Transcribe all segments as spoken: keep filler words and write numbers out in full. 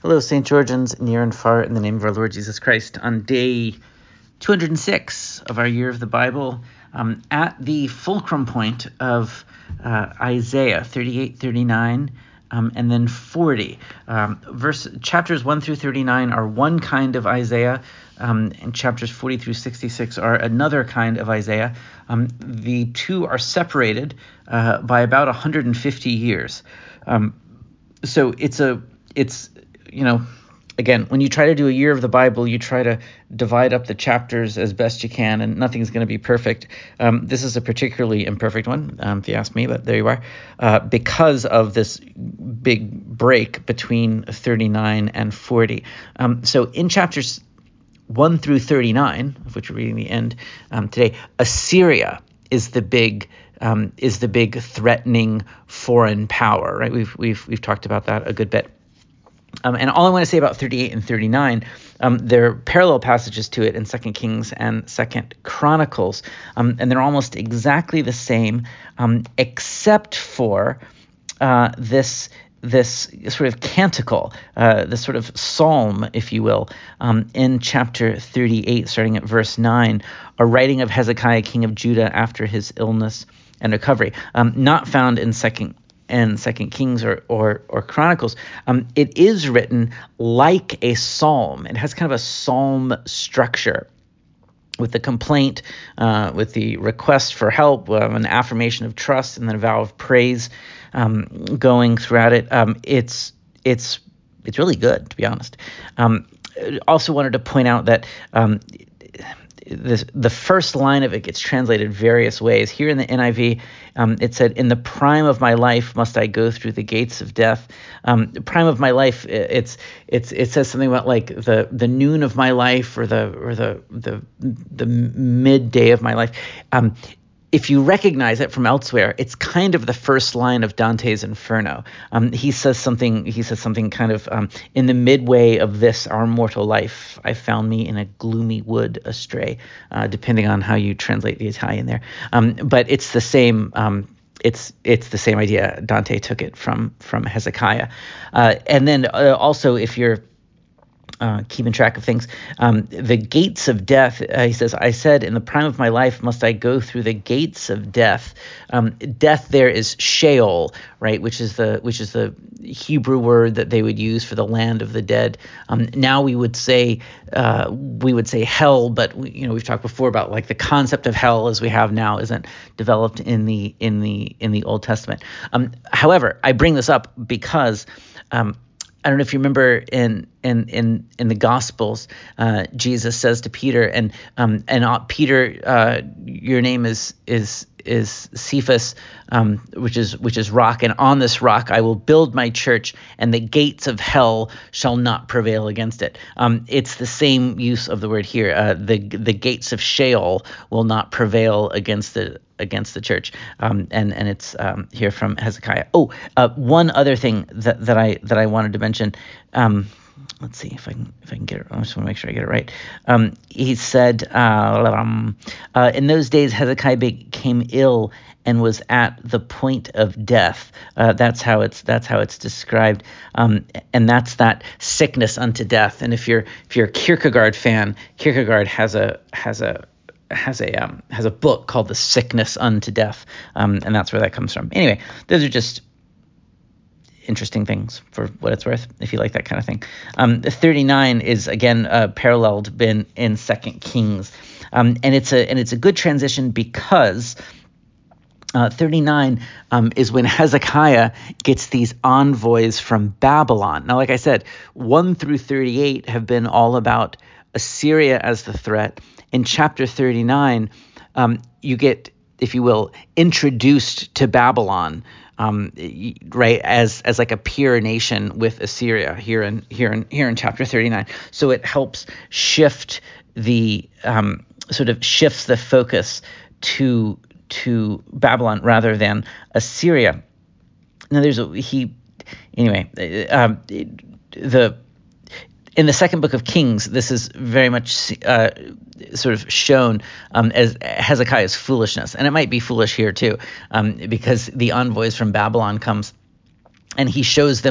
Hello, Saint Georgians, near and far, in the name of our Lord Jesus Christ. On day two hundred six of our Year of the Bible, um, at the fulcrum point of uh, Isaiah thirty-eight, thirty-nine, um, and then forty. Um, verse chapters one through thirty-nine are one kind of Isaiah, um, and chapters forty through sixty-six are another kind of Isaiah. Um, the two are separated uh, by about one hundred fifty years. Um, so it's a it's you know, again, when you try to do a year of the Bible, you try to divide up the chapters as best you can, and nothing's going to be perfect. Um, this is a particularly imperfect one, um, if you ask me, but there you are, uh, because of this big break between thirty-nine and forty. Um, so in chapters one through thirty-nine, of which we're reading the end um, today, Assyria is the big um, is the big threatening foreign power, right? We've we've we've talked about that a good bit. Um, and all I want to say about thirty-eight and thirty-nine, um, there are parallel passages to it in Second Kings and Second Chronicles, um, and they're almost exactly the same, um, except for uh, this this sort of canticle, uh, this sort of psalm, if you will, um, in chapter thirty-eight, starting at verse nine, a writing of Hezekiah, king of Judah, after his illness and recovery, um, not found in Second and Second Kings or or, or Chronicles. Um, it is written like a psalm. It has kind of a psalm structure, with the complaint, uh, with the request for help, uh, an affirmation of trust, and then a vow of praise um, going throughout it. Um, it's it's it's really good, to be honest. Um, also wanted to point out that um, the the first line of it gets translated various ways. Here in the N I V, um, it said, "In the prime of my life must I go through the gates of death." Um, the prime of my life, it's it's it says something about like the the noon of my life, or the or the the the midday of my life. Um, if you recognize it from elsewhere, it's kind of the first line of Dante's Inferno. Um, he says something. He says something kind of um, in the midway of this our mortal life, I found me in a gloomy wood astray, uh, depending on how you translate the Italian there. Um, but it's the same. Um, it's it's the same idea. Dante took it from from Hezekiah, uh, and then uh, also if you're Uh, keeping track of things. Um, the gates of death, uh, he says, I said, in the prime of my life must I go through the gates of death. Um, death there is Sheol, right, which is the which is the Hebrew word that they would use for the land of the dead. Um, now we would say uh, we would say hell, but we, you know we've talked before about like the concept of hell as we have now isn't developed in the in the in the Old Testament. Um, however, I bring this up because um, I don't know if you remember in in in in the Gospels, uh, Jesus says to Peter, and um and uh, Peter, uh, your name is is is Cephas, um, which is which is rock, and on this rock I will build my church, and the gates of hell shall not prevail against it. Um, it's the same use of the word here. Uh, the the gates of Sheol will not prevail against the against the church, um, and and it's um, here from Hezekiah. Oh, uh, one other thing that, that I that I wanted to mention. Um, let's see if I can if I can get it. I just want to make sure I get it right. Um, he said, uh, um, uh, in those days Hezekiah became ill and was at the point of death. Uh, that's how it's that's how it's described, um, and that's that sickness unto death. And if you're if you're a Kierkegaard fan, Kierkegaard has a has a has a um, has a book called The Sickness Unto Death, um, and that's where that comes from. Anyway, those are just interesting things for what it's worth, if you like that kind of thing. Um, thirty-nine is again uh, paralleled been in Second Kings, um, and it's a and it's a good transition because Uh, thirty-nine um, is when Hezekiah gets these envoys from Babylon. Now, like I said, one through thirty-eight have been all about Assyria as the threat. In chapter thirty-nine, um, you get, if you will, introduced to Babylon, um, right, as as like a peer nation with Assyria here in here in here in chapter thirty-nine. So it helps shift the um, sort of shifts the focus to. to Babylon rather than Assyria. Now there's a he anyway um, the in the second book of Kings, this is very much uh, sort of shown um, as Hezekiah's foolishness, and it might be foolish here too, um, because the envoys from Babylon comes and he shows them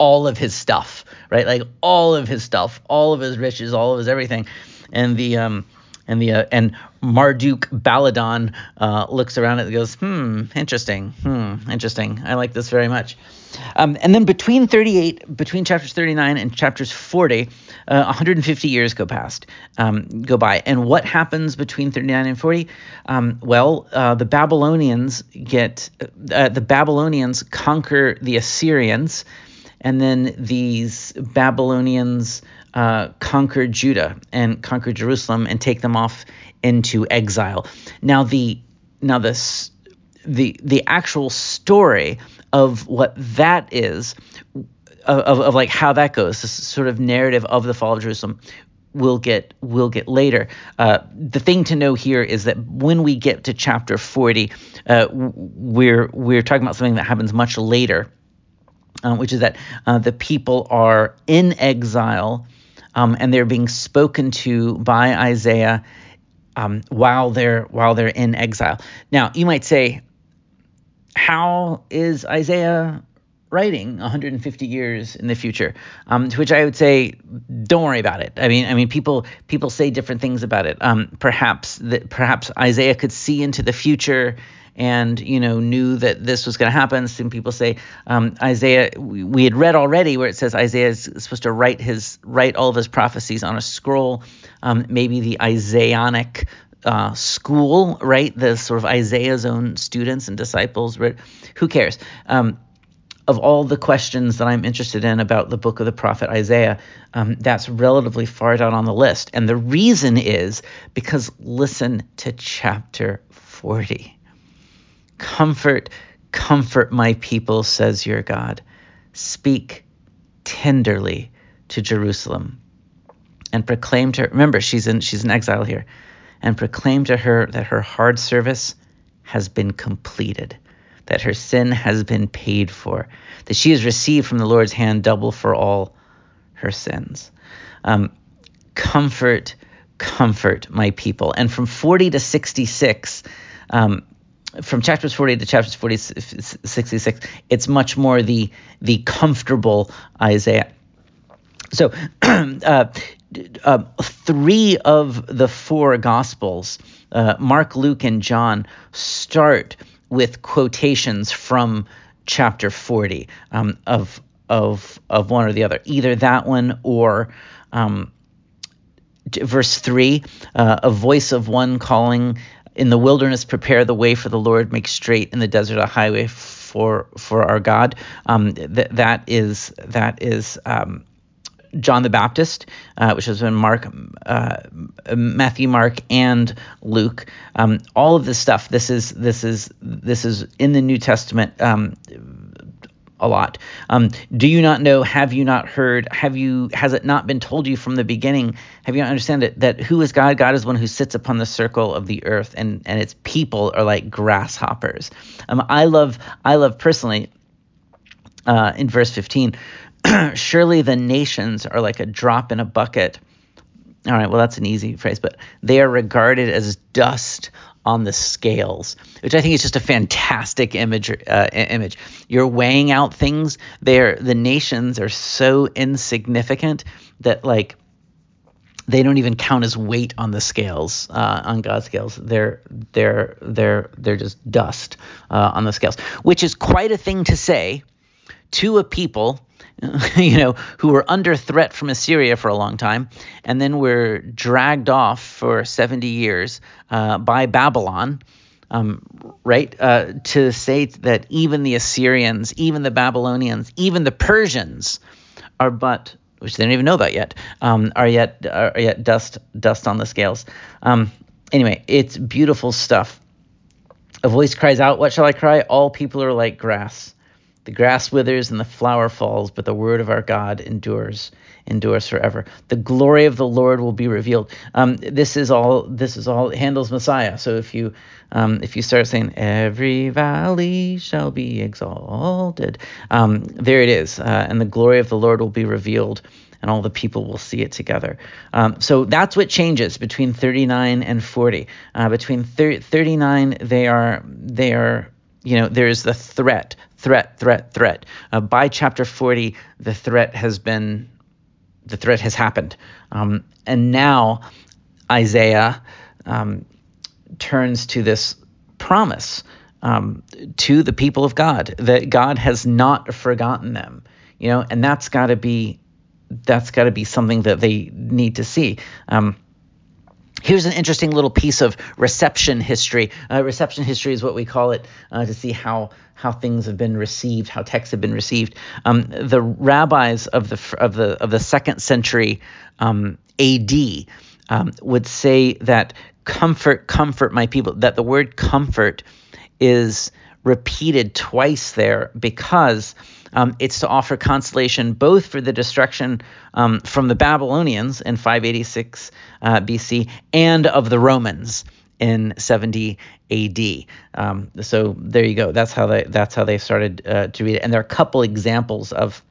all of his stuff, right? Like all of his stuff, all of his riches, all of his everything. And the um and the uh, and Marduk Baladan uh, looks around and goes, hmm, interesting, hmm, interesting. I like this very much. Um, and then between thirty-eight, between chapters thirty-nine and chapters forty, uh, one hundred fifty years go past, um, go by. And what happens between thirty-nine and forty? Um, well, uh, the Babylonians get uh, the Babylonians conquer the Assyrians, and then these Babylonians uh, conquer Judah and conquer Jerusalem and take them off into exile. Now the now this the the actual story of what that is, of, of like how that goes, this sort of narrative of the fall of Jerusalem, we'll get we'll get later. Uh, the thing to know here is that when we get to chapter forty, uh, we're we're talking about something that happens much later, uh, which is that uh, the people are in exile, um, and they're being spoken to by Isaiah um, while they're while they're in exile. Now, you might say, how is Isaiah writing one hundred fifty years in the future? Um, to which I would say, don't worry about it. I mean, I mean, people people say different things about it. Um, perhaps that perhaps Isaiah could see into the future and, you know, knew that this was going to happen. Some people say um, Isaiah. We, we had read already where it says Isaiah is supposed to write his write all of his prophecies on a scroll. Um, maybe the Isaianic Uh, school, right? The sort of Isaiah's own students and disciples, right? Who cares? Um, of all the questions that I'm interested in about the book of the prophet Isaiah, um, that's relatively far down on the list. And the reason is because listen to chapter forty. Comfort, comfort my people, says your God. Speak tenderly to Jerusalem and proclaim to her. Remember, she's in she's in exile here. And proclaim to her that her hard service has been completed, that her sin has been paid for, that she has received from the Lord's hand double for all her sins. Um, comfort, comfort my people. And from forty to sixty-six, um, from chapters forty to chapters forty, sixty-six, it's much more the the comfortable Isaiah. So uh, uh, three of the four Gospels, uh, Mark, Luke, and John, start with quotations from chapter forty um, of of of one or the other, either that one or um, verse three, uh, a voice of one calling in the wilderness, prepare the way for the Lord, make straight in the desert a highway for for our God. Um, th- that is that is. Um, John the Baptist, uh, which is in Mark, uh, Matthew, Mark, and Luke. Um, all of this stuff. This is this is this is in the New Testament um, a lot. Um, do you not know? Have you not heard? Have you? Has it not been told you from the beginning? Have you not understand it? That who is God? God is one who sits upon the circle of the earth, and and its people are like grasshoppers. Um, I love I love personally uh, in verse fifteen. Surely the nations are like a drop in a bucket. All right, well, that's an easy phrase, but they are regarded as dust on the scales, which I think is just a fantastic image. Uh, image. You're weighing out things. They're, the nations are so insignificant that, like, they don't even count as weight on the scales, uh, on God's scales. They're they're they're they're just dust uh, on the scales, which is quite a thing to say to a people, you know, who were under threat from Assyria for a long time, and then were dragged off for seventy years uh, by Babylon, um, right? Uh, to say that even the Assyrians, even the Babylonians, even the Persians are but, which they don't even know about yet, um, are yet are yet dust dust on the scales. Um, anyway, it's beautiful stuff. A voice cries out, "What shall I cry? All people are like grass. The grass withers and the flower falls, but the word of our God endures, endures forever. The glory of the Lord will be revealed." Um, this is all. This is all Handel's Messiah. So if you, um, if you start saying "Every valley shall be exalted," um, there it is, uh, and the glory of the Lord will be revealed, and all the people will see it together. Um, so that's what changes between thirty-nine and forty. Uh, between thirty-nine, they are they are. you know, there's the threat, threat, threat, threat. Uh, by chapter forty, the threat has been, the threat has happened. Um, and now Isaiah um, turns to this promise um, to the people of God that God has not forgotten them, you know, and that's got to be, that's got to be something that they need to see. Um, Here's an interesting little piece of reception history. Uh, reception history is what we call it uh, to see how how things have been received, how texts have been received. Um, the rabbis of the of the of the second century um, A D um, would say that comfort, comfort my people. That the word comfort is repeated twice there because um, it's to offer consolation both for the destruction um, from the Babylonians in five eighty-six uh, B C and of the Romans in seventy A D. Um, so there you go. That's how they that's how they started uh, to read it. And there are a couple examples of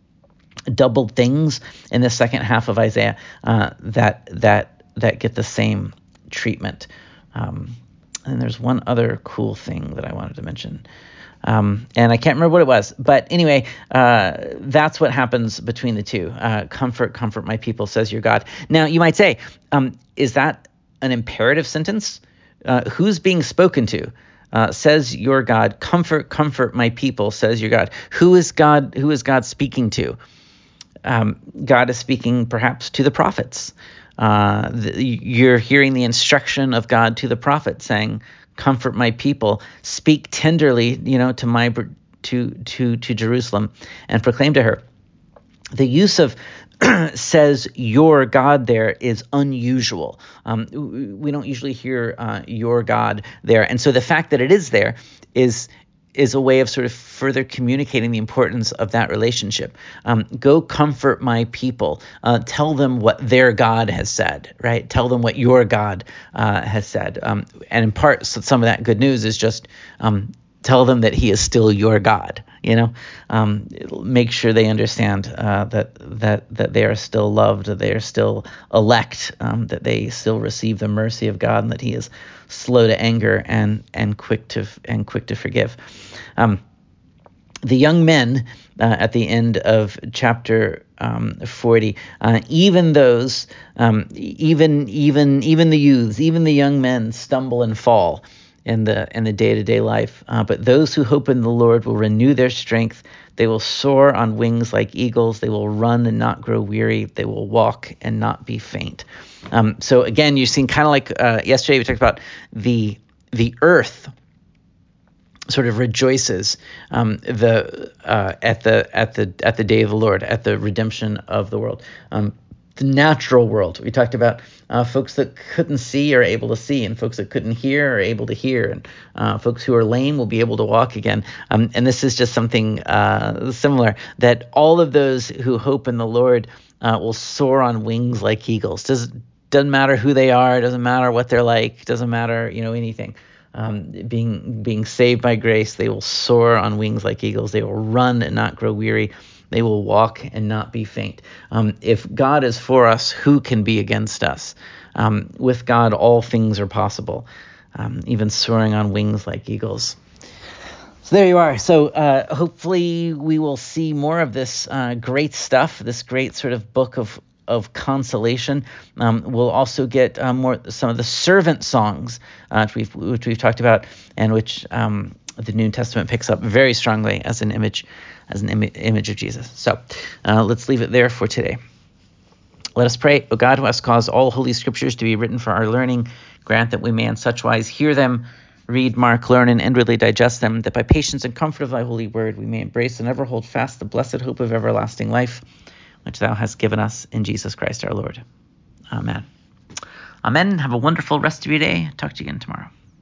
double things in the second half of Isaiah uh, that that that get the same treatment. Um, and there's one other cool thing that I wanted to mention. Um, and I can't remember what it was. But anyway, uh, that's what happens between the two. Uh, comfort, comfort my people, says your God. Now, you might say, um, is that an imperative sentence? Uh, who's being spoken to? Uh, says your God. Comfort, comfort my people, says your God. Who is God? Who is God speaking to? Um, God is speaking perhaps to the prophets. Uh, the, you're hearing the instruction of God to the prophet saying, comfort my people, speak tenderly, you know, to my to to to Jerusalem, and proclaim to her. The use of says your God there is unusual. Um, we don't usually hear uh, your God there, and so the fact that it is there is is a way of sort of further communicating the importance of that relationship. Um, go comfort my people. Uh, tell them what their God has said, right? Tell them what your God uh, has said. Um, and in part, so some of that good news is just um, tell them that he is still your God, you know? Um, make sure they understand uh, that that that they are still loved, that they are still elect, um, that they still receive the mercy of God, and that he is slow to anger and and quick to and quick to forgive. Um, the young men uh, at the end of chapter um, forty, uh, even those, um, even even even the youths, even the young men stumble and fall in the in the day-to-day life. Uh, but those who hope in the Lord will renew their strength. They will soar on wings like eagles. They will run and not grow weary. They will walk and not be faint. Um, so again, you're seeing kind of like uh, yesterday we talked about the the earth sort of rejoices um, the uh, at the at the at the day of the Lord, at the redemption of the world. Um, the natural world, we talked about uh, folks that couldn't see are able to see, and folks that couldn't hear are able to hear, and uh, folks who are lame will be able to walk again. Um, and this is just something uh, similar, that all of those who hope in the Lord uh, will soar on wings like eagles. Does doesn't matter who they are, doesn't matter what they're like, doesn't matter, you know, anything. Um, being being saved by grace, they will soar on wings like eagles. They will run and not grow weary. They will walk and not be faint. Um, if God is for us, who can be against us? Um, with God, all things are possible, um, even soaring on wings like eagles. So there you are. So uh, hopefully we will see more of this uh, great stuff, this great sort of book of of consolation. Um, we'll also get uh, more some of the servant songs, uh, which we've which we've talked about, and which um, the New Testament picks up very strongly as an image, as an Im- image of Jesus. So uh, let's leave it there for today. Let us pray. O God, who hast caused all holy scriptures to be written for our learning, grant that we may in such wise hear them, read, mark, learn, and inwardly digest them, that by patience and comfort of thy holy word we may embrace and ever hold fast the blessed hope of everlasting life, which thou hast given us in Jesus Christ our Lord. Amen. Amen. Have a wonderful rest of your day. Talk to you again tomorrow.